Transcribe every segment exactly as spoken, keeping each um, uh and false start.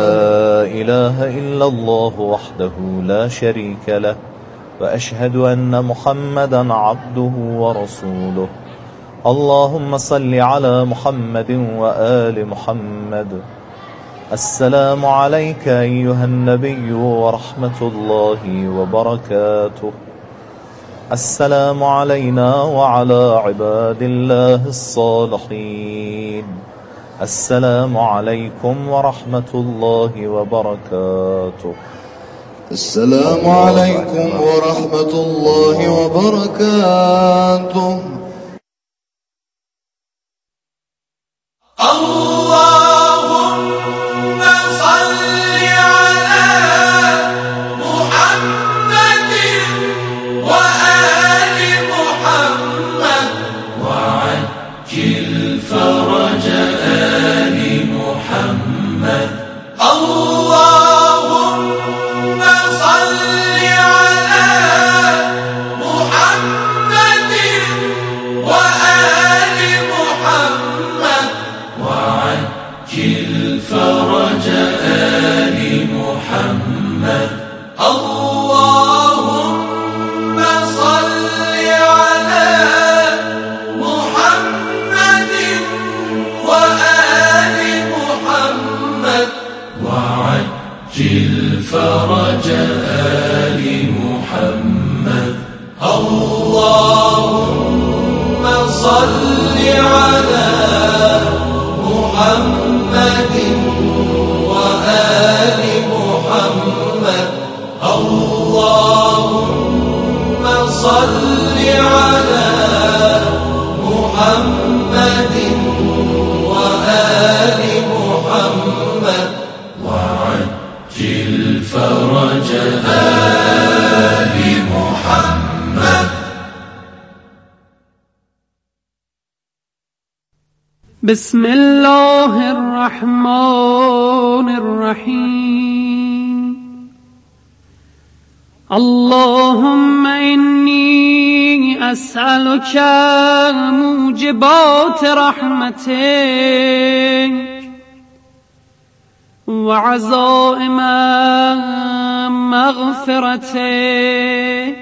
لا إله إلا الله وحده لا شريك له وأشهد أن محمدا عبده ورسوله. اللهم صل على محمد وآل محمد. السلام عليك أيها النبي ورحمة الله وبركاته. السلام علينا وعلى عباد الله الصالحين. السلام عليكم ورحمة الله وبركاته. السلام عليكم ورحمة الله وبركاته. اللهم صل على محمد وآل محمد وعجل فرج آل محمد. اللهم صل على محمد وآل محمد وعجل فرج آل محمد. اللهم صل على محمد وآل محمد وعجل فرج آل محمد. اللهم صل على محمد وآل محمد. اللهم صل على محمد وآل محمد وعجل فرج آل محمد. بسم الله الرحمن الرحيم. اللهم إني أسألك موجبات رحمتك وعزائم مغفرتك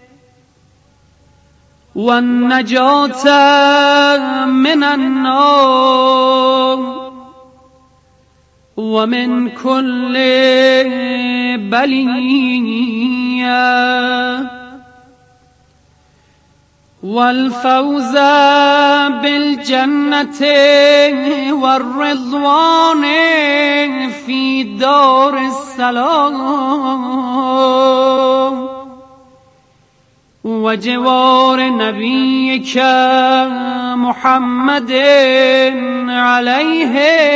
والنجاة من النار ومن كل بلية والفوز بالجنة والرضوان في دار السلام وجوار نبيك محمد عليه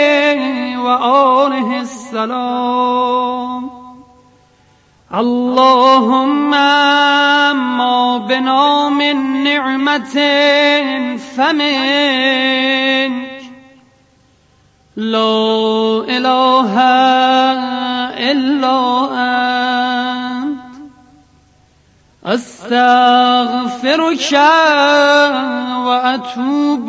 وآله السلام. اللهم ما بنا من نعمة فمنك لا إله إلا أنت استغفرك وأتوب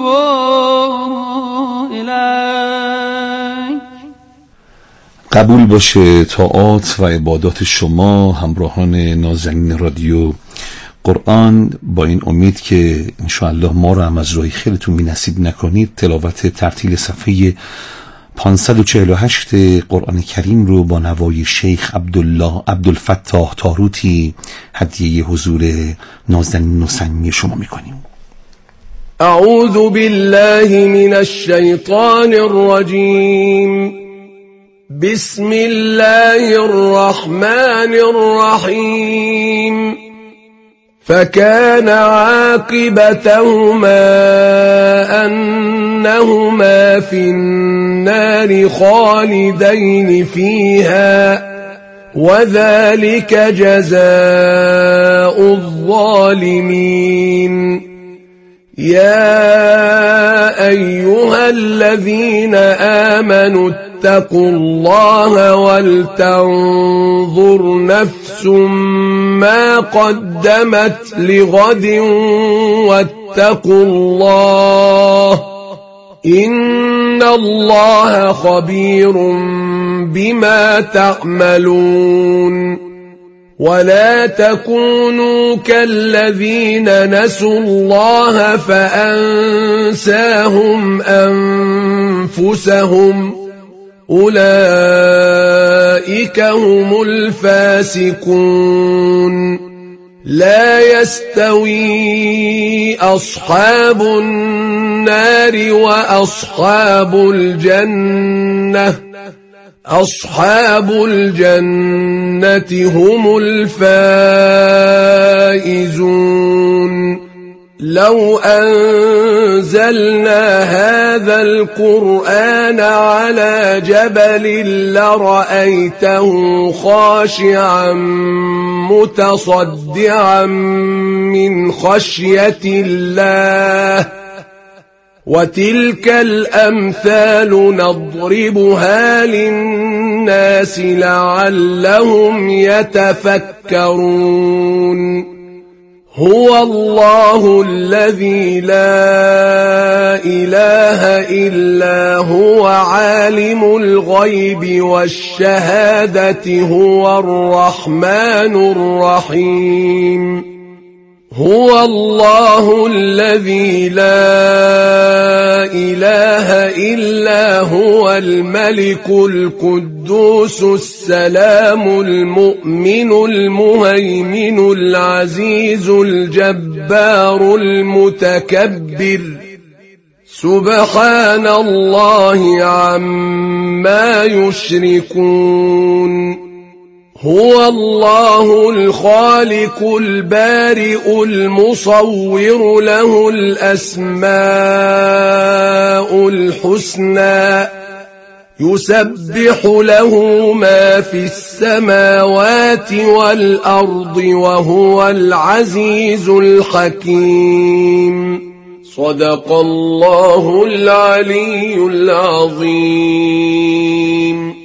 إليك. قبول باشه طاعات و عبادات شما همراهان نازنین رادیو قرآن، با این امید که انشاءالله ما رو هم از راه خیرتون بی‌نصیب نکنید. تلاوت ترتیل صفحه پانصد و چهل و هشت قرآن کریم رو با نوای شیخ عبدالله عبدالفتاح تاروتی هدیه حضور نازنین و صمیمی شما میکنیم. اعوذ بالله من الشیطان الرجیم. بسم الله الرحمن الرحیم. فكان عاقبتهما أنهما في النار خالدين فيها وذلك جزاء الظالمين. يا أيها الذين آمنوا اتقوا الله ولتنظر نفس ما قدمت لغد واتقوا الله إن إن الله خبير بما تعملون ولا تكونوا كالذين نسوا الله فأنساهم أنفسهم أولئك هم الفاسقون لا يستوي أصحاب النار وأصحاب الجنة أصحاب الجنة هم الفائزون لو أنزلنا هذا القرآن على جبل لرأيته خاشعا متصدعا من خشية الله وتلك الأمثال نضربها للناس لعلهم يتفكرون هو الله الذي لا إله إلا هو عالم الغيب والشهادة هو الرحمن الرحيم هو الله الذي لا إله إلا هو الملك القدوس السلام المؤمن المهيمن العزيز الجبار المتكبر سبحان الله عما يشركون هو الله الخالق البارئ المصور له الأسماء الحسنى يسبح له ما في السماوات والأرض وهو العزيز الحكيم صدق الله العلي العظيم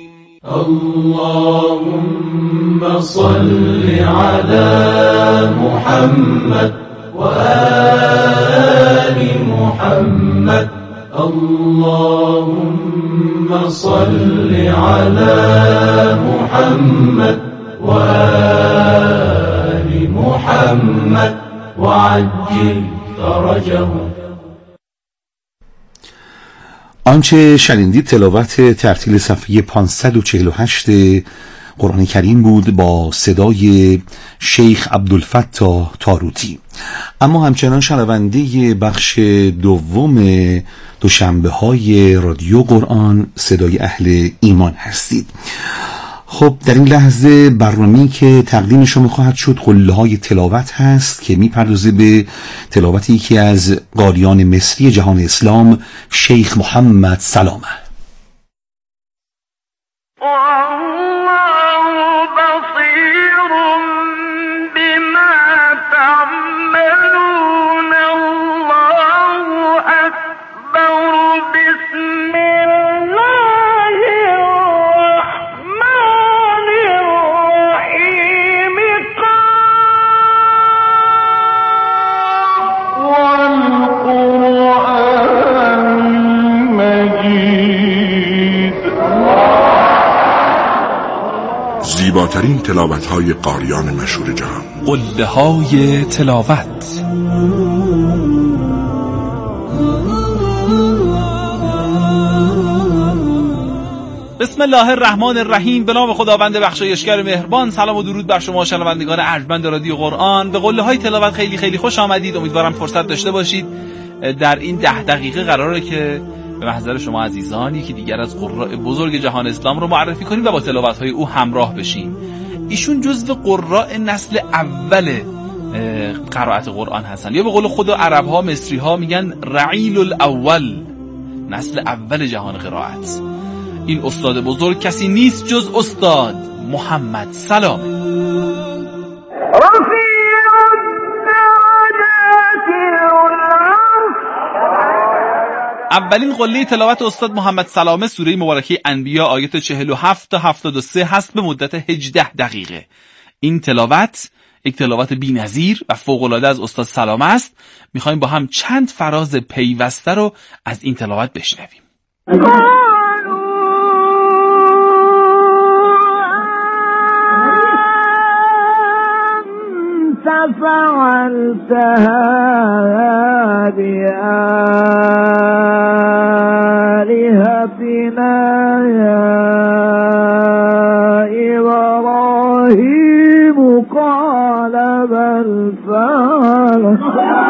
اللهم صل على محمد وآل محمد اللهم صل على محمد وآل محمد وعجل فرجه. آنچه شنیدید تلاوت ترتیل صفحه پانصد و چهل و هشت قرآن کریم بود با صدای شیخ عبدالفتاح تاروتی. اما همچنان شنونده بخش دوم دوشنبه های رادیو قرآن صدای اهل ایمان هستید. خب در این لحظه برنامه‌ای که تقدیم شما خواهد شد قله های تلاوت هست که میپردازه به تلاوت یکی از قاریان مصری جهان اسلام شیخ محمد سلامه. زیباترین تلاوت‌های قاریان مشهور جهان. قله های تلاوت. بسم الله الرحمن الرحیم. به نام خداوند بخشایشگر مهربان. سلام و درود بر شما شنوندگان ارجمند رادیو قرآن. به قله های تلاوت خیلی خیلی خوش آمدید. امیدوارم فرصت داشته باشید. در این ده دقیقه قراره که به محضر شما عزیزانی که دیگر از قراء بزرگ جهان اسلام رو معرفی کنیم و با تلاوت‌های او همراه بشیم. ایشون جزو قراء نسل اول قرائت قرآن هستن، یا به قول خود عرب‌ها مصری‌ها میگن رعیل الاول، نسل اول جهان قرائت. این استاد بزرگ کسی نیست جز استاد محمد سلامه. اولین قله تلاوت استاد محمد سلامه سوره مبارکه انبیا آیات چهل و هفت تا هفتاد و سه هست به مدت هجده دقیقه. این تلاوت یک تلاوت بی‌نظیر و فوق‌العاده از استاد سلامه است. میخوایم با هم چند فراز پیوسته رو از این تلاوت بشنویم. فعلتها بآلهتنا يا إبراهيم قال بل فعلتها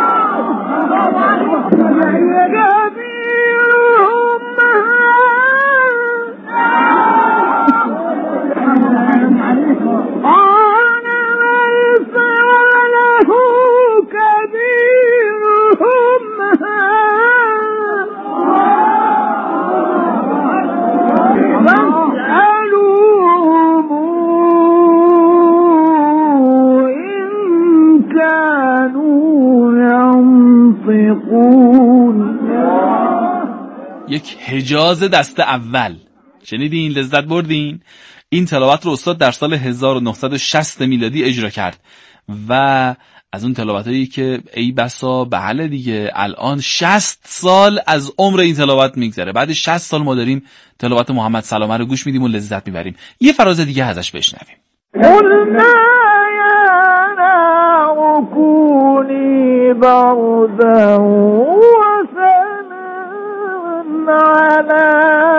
یک حجاز دست اول. شنیدین؟ لذت بردین؟ این تلاوت رو استاد در سال هزار و نهصد و شصت میلادی اجرا کرد و از اون تلاوتایی که ای بسا بله دیگه الان شصت سال از عمر این تلاوت میگذره. بعد شصت سال ما داریم تلاوت محمد سلامه رو گوش میدیم و لذت میبریم. یه فراز دیگه ازش بشنویم. قلنا یا نار کونی بردا و سلاما علی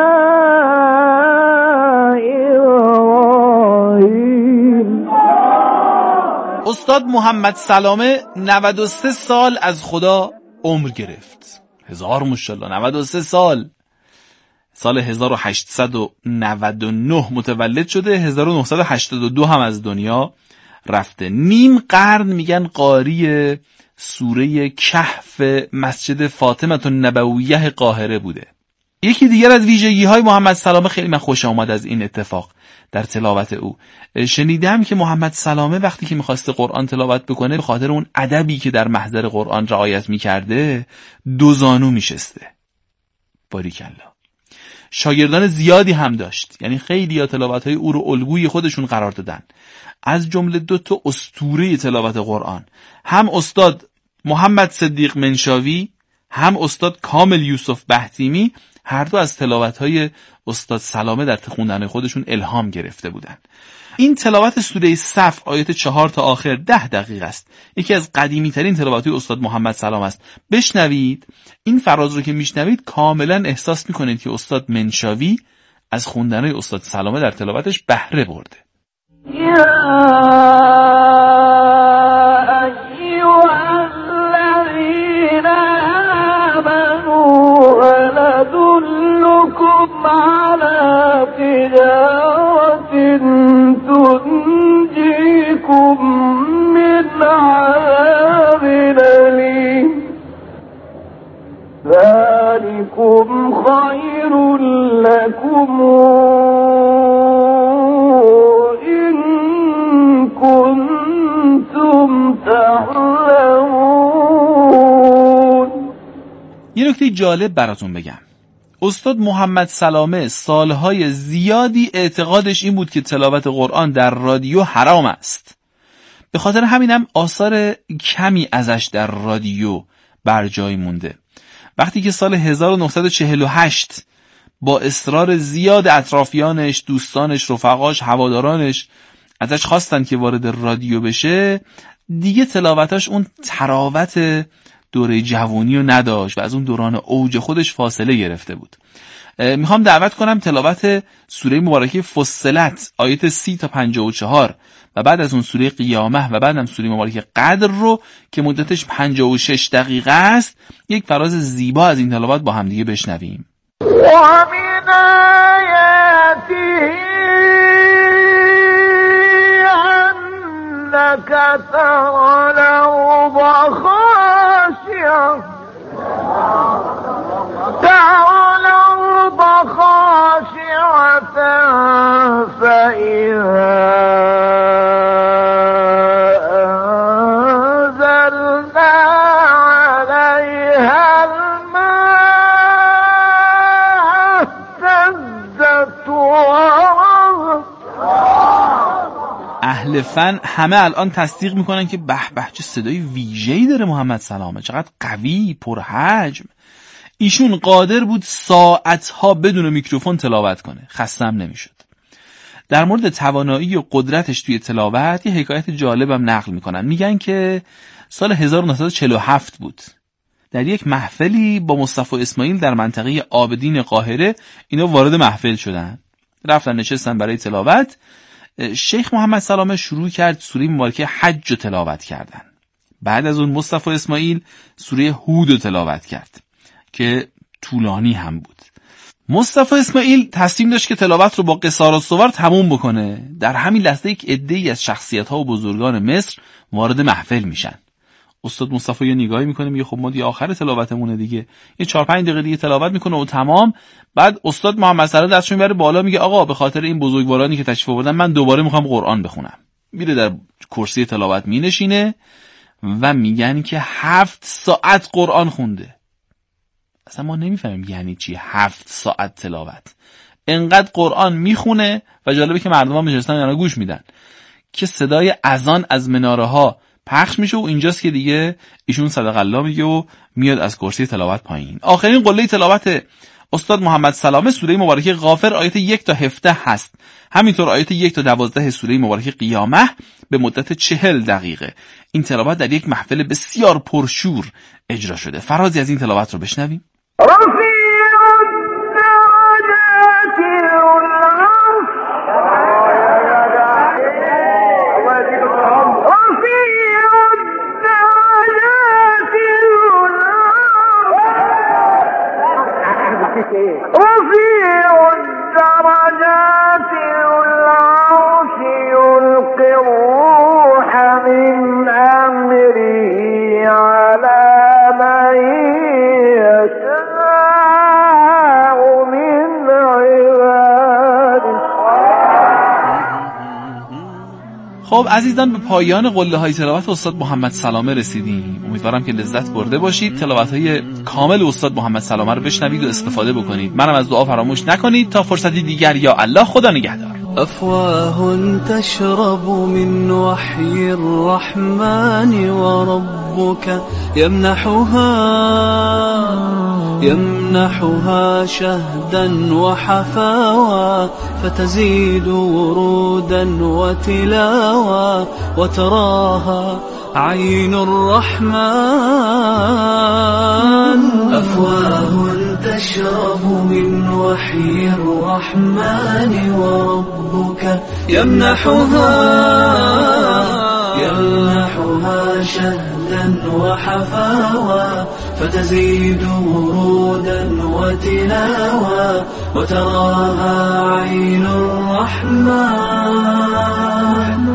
ابراهیم. استاد محمد سلامه نود و سه سال از خدا عمر گرفت. هزار ماشاءالله. نود و سه سال. سال هزار و هشتصد و نود و نه متولد شده، هزار و نهصد و هشتاد و دو هم از دنیا رفته. نیم قرن میگن قاری سوره کهف مسجد فاطمه النبویه قاهره بوده. یکی دیگر از ویژگی های محمد سلامه، خیلی من خوشم اومد از این اتفاق در تلاوت او. شنیدم که محمد سلامه وقتی که میخواسته قرآن تلاوت بکنه به خاطر اون ادبی که در محضر قرآن رعایت میکرده دو زانو میشسته. باریکالله. شاگردان زیادی هم داشت، یعنی خیلی ها تلاوت های او رو الگوی خودشون قرار دادن. از جمله دو تا اسطوره تلاوت قرآن، هم استاد محمد صدیق منشاوی هم استاد کامل یوسف بهتیمی، هر دو از تلاوت های استاد سلامه در خوندن خودشون الهام گرفته بودن. این تلاوت سوره صف آیات چهار تا آخر ده دقیقه است. یکی از قدیمی ترین تلاوت های استاد محمد سلامه است. بشنوید. این فراز رو که میشنوید کاملا احساس میکنید که استاد منشاوی از خوندن های استاد سلامه در تلاوتش بهره برده. تنجيكم من عذاب أليم ذلكم خير لكم إن كنتم تعلمون. یه نکته جالب براتون بگم. استاد محمد سلامه سالهای زیادی اعتقادش این بود که تلاوت قرآن در رادیو حرام است. به خاطر همینم آثار کمی ازش در رادیو بر جای مونده. وقتی که سال هزار و نهصد و چهل و هشت با اصرار زیاد اطرافیانش، دوستانش، رفقاش، هوادارانش ازش خواستن که وارد رادیو بشه، دیگه تلاوتاش اون تراوت دوره جوانی رو نداشت و از اون دوران اوج خودش فاصله گرفته بود. میخوام دعوت کنم تلاوت سوره مبارکه فصلت آیت سی تا پنجاه و چهار و بعد از اون سوره قیامه و بعد هم سوره مبارکه قدر رو که مدتش پنجاه و شش دقیقه است یک فراز زیبا از این تلاوت با هم دیگه بشنویم. و من آیاته انک تری الارض خاشعة خاشعة فإذا أنزلنا عليها الماء اهتزت وربت. اهل فن همه الان تصدیق میکنن که به به چه صدای ویژه‌ای داره محمد سلامه، چقدر قوی، پرحجم. ایشون قادر بود ساعتها بدون میکروفون تلاوت کنه، خستم نمیشد. در مورد توانایی و قدرتش توی تلاوت یه حکایت جالبم نقل میکنن. میگن که سال هزار و نهصد و چهل و هفت بود، در یک محفلی با مصطفی اسماعیل در منطقه عابدین قاهره اینا وارد محفل شدن، رفتن نشستن برای تلاوت. شیخ محمد سلامه شروع کرد سوره مبارکه حج رو تلاوت کردن. بعد از اون مصطفی اسماعیل سوره هود رو تلاوت کرد که طولانی هم بود. مصطفی اسماعیل تصمیم داشت که تلاوت رو با قصار و صور تموم بکنه. در همین لحظه یک عده‌ای از شخصیت‌ها و بزرگان مصر وارد محفل میشن. استاد مصطفی یه نگاهی میکنه، میگه خب ما دیگه آخر تلاوتمونه دیگه، یه چهار پنج دقیقه دیگه تلاوت میکنه و تمام. بعد استاد محمد سلام دستش میبره بالا، میگه آقا به خاطر این بزرگوارانی که تشریف آوردن من دوباره میخوام قرآن بخونم. میره در کرسی تلاوت مینشینه و میگن که هفت ساعت قرآن خونده. اصلا ما نمیفهمیم یعنی چی هفت ساعت تلاوت. انقدر قرآن میخونه و جالبه که مردم ها نشستن اینا گوش میدن که صدای اذان از مناره ها پخش میشه و اینجاست که دیگه ایشون صدق الله میگه و میاد از کرسی تلاوت پایین. آخرین قله تلاوت استاد محمد سلامه سوره مبارکه غافر آیت یک تا هفده هست. همینطور آیت یک تا دوازده سوره مبارکه قیامه به مدت چهل دقیقه. این تلاوت در یک محفل بسیار پرشور اجرا شده. فرازی از این تلاوت رو بشنویم. رفيع الدرجات العرش يلقي الروح من أمره على من يشاء من عباده. خب عزیزان، به پایان قله های تلاوت استاد محمد سلامه رسیدیم. امیدوارم که لذت برده باشید. تلاوت های کامل استاد محمد سلامه رو بشنوید و استفاده بکنید. منم از دعا فراموش نکنید. تا فرصتی دیگر، یا الله، خدا نگهدار. أفواه تشرب من وحي الرحمن وربك يمنحها يمنحها شهدا وحفاوى فتزيد ورودا وتلاوى وتراها عين الرحمن. أفواه تشرب من وحي الرحمن وربك يمنحها يمنحها شهدا وحفاوى فتزيد ورودا وتلاوى وتراها عين الرحمن.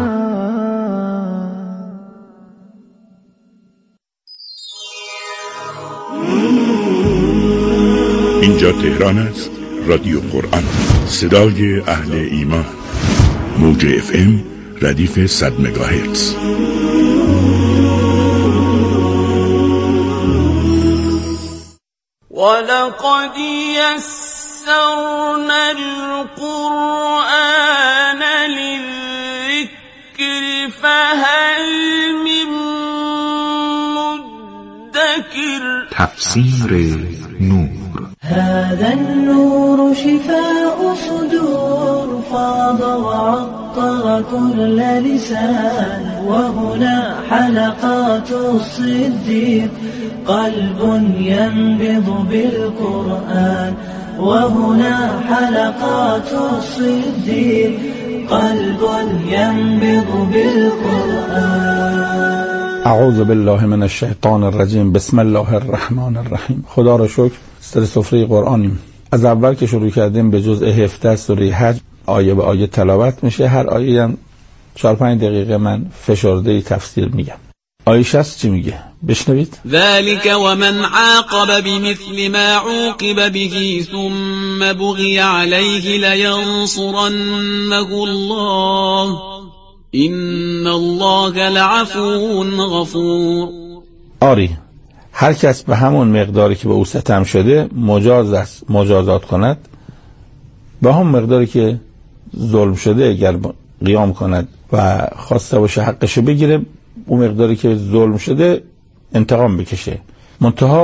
اینجا تهران است، رادیو قرآن، صدای اهل ایمان. موج اف ام ردیف صد مگاهرتز. ولقد يسرنا القرآن للذكر فهل من مدكر. تفسیر نور. هذا النور شفاء صدور فاض وعطر كل لسان وهنا حلقات الصديق قلب ينبض بالقرآن وهنا حلقات الصديق قلب ينبض بالقرآن. اعوذ بالله من الشیطان الرجیم. بسم الله الرحمن الرحیم. خدا را شکر سر سفره قرآنیم. از اول که شروع کردیم به جزء هفده سوره حج آیه به آیه تلاوت میشه. هر آیه هم چهار پنج دقیقه من فشرده تفسیر میگم. آیه شصت چی میگه؟ بشنوید. ذلك ومن عاقب بمثل ما عوقب به ثم بغي عليه لينصرنه الله ان الله لعفو غفور. آری، هر کس به همون مقداری که به او ستم شده مجاز است مجازات کند، به همون مقداری که ظلم شده اگر قیام کند و خواسته باشه حقشو بگیره، اون مقداری که ظلم شده انتقام بکشه. منتها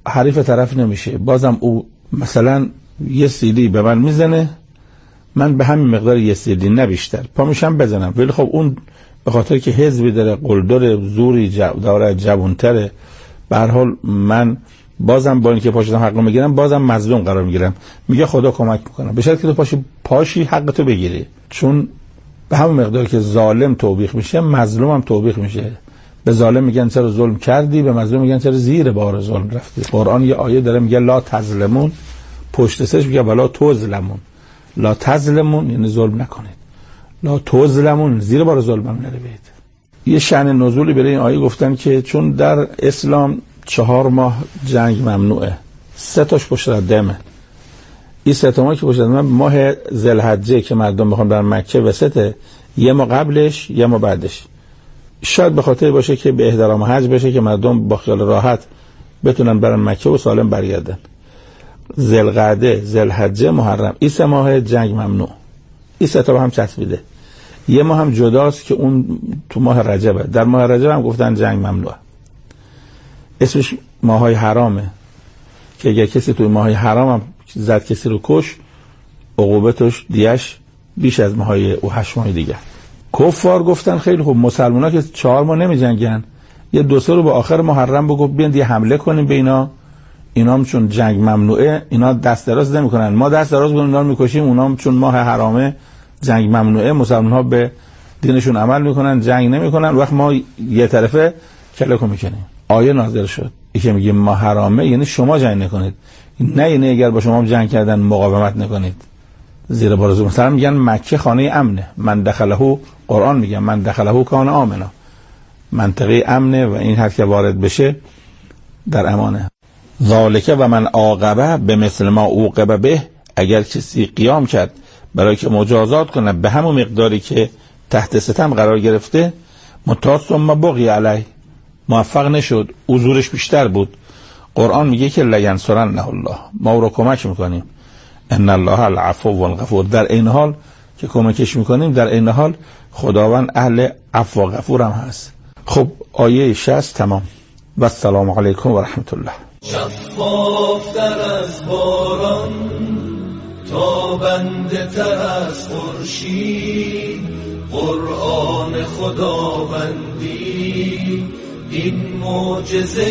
حریف طرف نمیشه. بازم او مثلا یه سیدی به من میزنه، من به همین مقدار یه سیدی نه بیشتر پا میشم بزنم، ولی خب اون به خاطر که حزبی داره، قلدر زوری داره، جوانتره، به هر حال من بازم با اینکه پاشم حق رو میگیرم بازم مظلوم قرار میگیرم. میگه خدا کمک میکنه، به شرطی که تو پاشی پاشی حق تو بگیری، چون به همون مقدار که ظالم توبیخ میشه مظلوم هم توبیخ میشه. به ظالم میگن چرا ظلم کردی، به مظلوم میگن چرا زیر بار ظلم رفتی. قرآن یه آیه داره میگه لا تظلمون، پشت سرش میگه ولا تظلمون. لا تظلمون یعنی ظلم نکنید، لا تظلمون زیر بار ظلم هم نروید. یه شأن نزولی برای این آیه گفتن که چون در اسلام چهار ماه جنگ ممنوعه، سه تاش پشت ردمه. این سه تا ماه که پشت ردمه ماه ذوالحجه که مردم بخوان برن مکه وسطه، یه ماه قبلش یه ماه بعدش. شاید به خاطر باشه که به احرام حج بشه که مردم با خیال راحت بتونن برن مکه و سالم برگردن. ذوالقعده، ذوالحجه، محرم، این سه ماه جنگ ممنوع. این سه تا با هم چسبیده. یه ماه هم جداست که اون تو ماه رجبه. در ماه رجب هم گفتن جنگ ممنوعه. اسمش ماهای حرامه که اگر کسی توی ماهای حرام هم زد کسی رو کش، عقوبتش دیش بیش از ماهای او هشت ماه دیگه. کفار گفتن خیلی خوب، مسلمان‌ها که چهار ماه نمی جنگن، یه دو سه رو به آخر محرم بگو بیان یه حمله کنیم به اینا، اینا هم چون جنگ ممنوعه اینا دست دراز نمی‌کنن، ما دست دراز کنیم اینا رو می‌کشیم، اونا هم چون ماه حرامه جنگ ممنوعه مسلمان‌ها به دینشون عمل می‌کنن، جنگ نمی‌کنن، وقت ما یه طرفه کلکو می‌کنیم. آیه نازل شد که میگه ما حرامه یعنی شما جنگ نکنید، نه یعنی اگر با شما جنگ کردن مقاومت نکنید زیر بار ظلم. مثلا میگن مکه خانه امنه، من دخله، قرآن میگه من دخله کان آمنا، منطقه امنه و این هر که وارد بشه در امانه. ذالک و من عاقبه به مثل ما عوقب به، اگر کسی قیام کرد برای که مجازات کنه به همون مقداری که تحت ستم قرار گرفته، متاسم بغی علیه، موفق نشد، حضورش بیشتر بود، قرآن میگه که لینصرنه الله، ما او رو کمک میکنیم، ان الله العفو والغفور، در این حال که کمکش میکنیم در این حال خداوند اهل عفو و غفور هم هست. خب آیه شصت تمام. و السلام علیکم و رحمت الله. شفافتر از باران، تابنده تر از خورشید، قرآن خداوندی این معجزه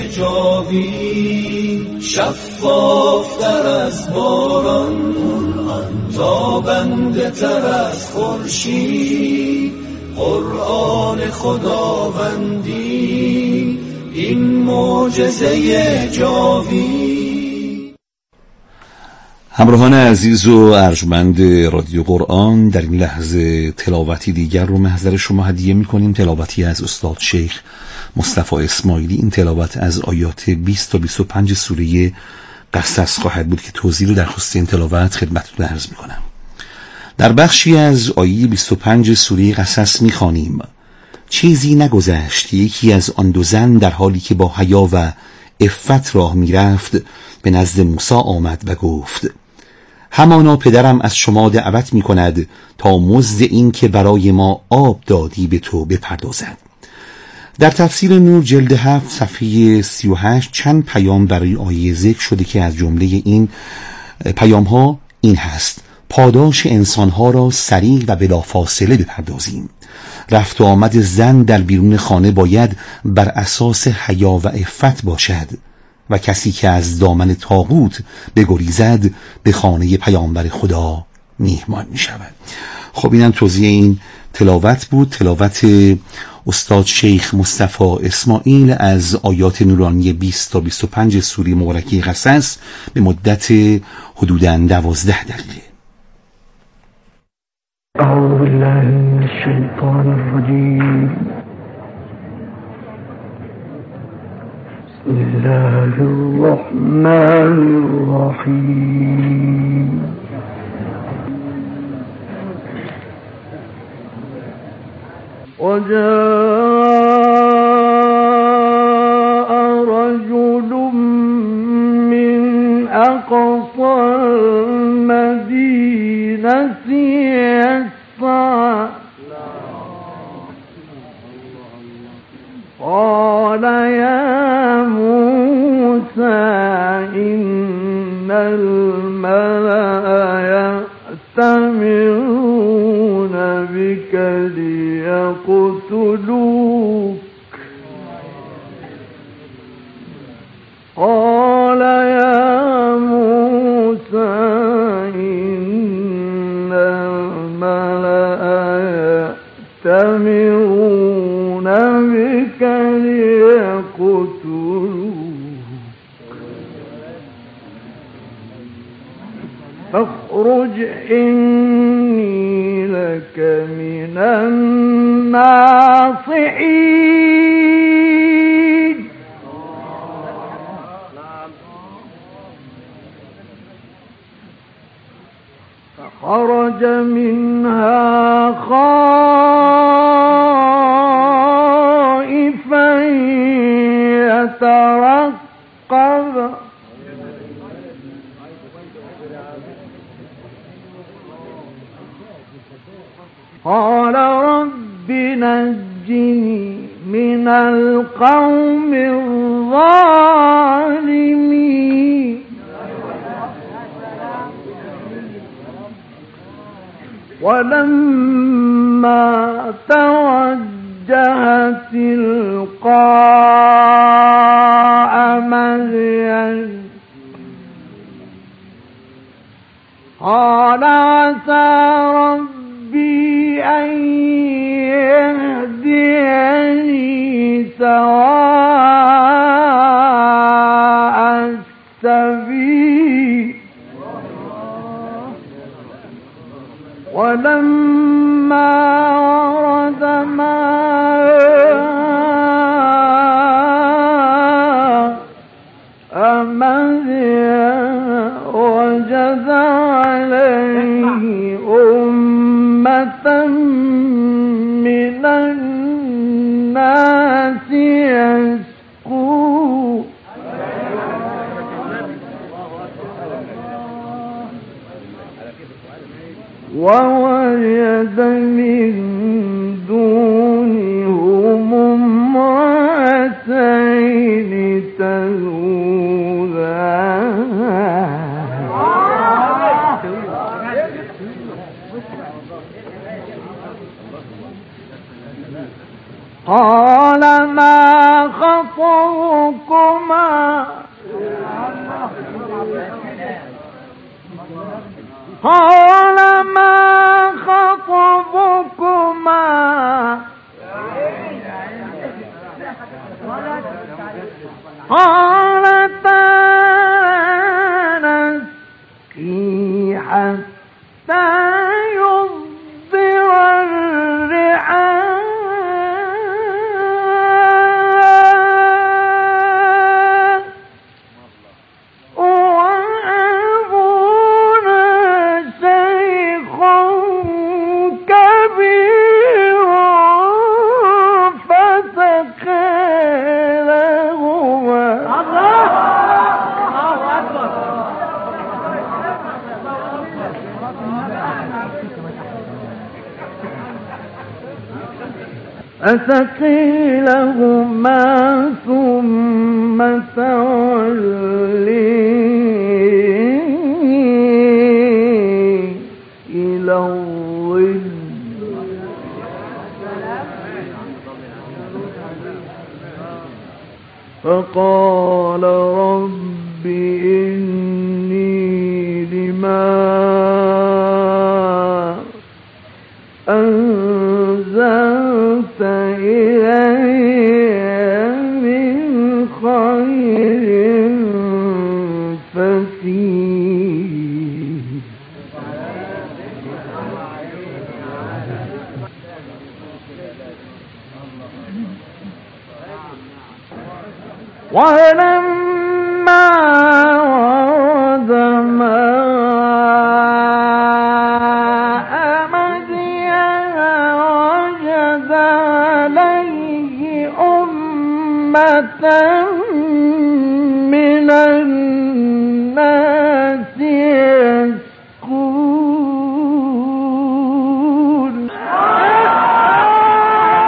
جاوید. شفافتر از باران، تابنده تر از خورشید، قرآن خداوندی این معجزه جاوید. همراهان عزیز و ارجمند رادیو قرآن، در این لحظه تلاوتی دیگر رو محضر شما هدیه می‌کنیم، تلاوتی از استاد شیخ مصطفی اسماعیلی. این تلاوت از آیات بیست تا بیست و پنج سوره قصص خواهد بود که توضیح رو در خصوص این تلاوت خدمتتون عرض می‌کنم. در بخشی از آیه بیست و پنج سوره قصص می‌خوانیم: چیزی نگذشت یکی از آن دو زن در حالی که با حیا و عفت راه می‌رفت به نزد موسی آمد و گفت: همانا پدرم از شما دعوت می‌کند تا مزد این که برای ما آب دادی به تو بپردازد. در تفسیر نور جلد هفت صفحه سی و هشت چند پیام برای آیه ذکر شده که از جمله این پیام ها این هست: پاداش انسانها را سریع و بلافاصله بپردازیم. رفت و آمد زن در بیرون خانه باید بر اساس حیا و عفت باشد و کسی که از دامن طاغوت بگریزد به خانه پیامبر خدا میهمان می شود. خب اینم توضیح این تلاوت بود، تلاوت استاد شیخ مصطفی اسماعیل از آیات نورانی بیست تا بیست و پنج سوره مبارکه قصص به مدت حدوداً دوازده دقیقه. اعوذ بالله من الشیطان الرجیم. بسم الله الرحمن الرحیم. وجاء رجل من أقصى المدينة يسعى قال يا موسى إن الملأ يأتمرون بك ليقتلوك قال يا موسى إن الملأ يأتمرون بك ليقتلوك فاخرج إني لك من الناصحين فخرج منها خائفا يترقب قال رب نجني من القوم الظالمين ولما توجه تلقاء مدين قال عسى ربي أن يهديني سواء السبيل ولما ورد ماء مدين وجد عليه أمة من الناس يسقون ووجد من دونهم امرأتين تذودان قال ما خطبكما قال ما خطبكما قالتا نسقي حتى يصدر الرعاء فسقي لهما ثم تولي إلى الظل فقال رب إني لما أنزلت إلي من خير فقير ولما ورد ماء مدين وجد عليه أمة من الناس يسقون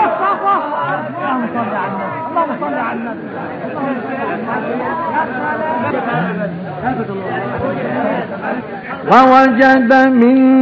اللهم صل على النبي فوجد من